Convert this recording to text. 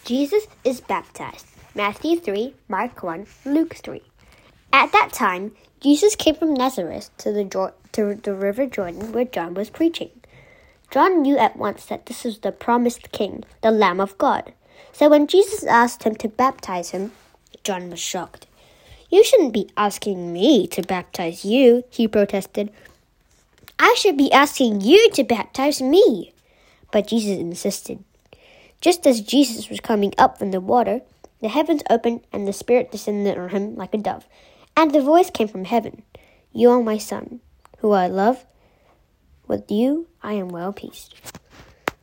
Jesus is baptized. Matthew 3, Mark 1, Luke 3. At that time, Jesus came from Nazareth to the river Jordan where John was preaching. John knew at once that this was the promised king, the Lamb of God. So when Jesus asked him to baptize him, John was shocked. "You shouldn't be asking me to baptize you," he protested. "I should be asking you to baptize me." But Jesus insisted. Just as Jesus was coming up from the water, the heavens opened and the Spirit descended on him like a dove. And the voice came from heaven, "You are my Son, who I love. With you I am well pleased."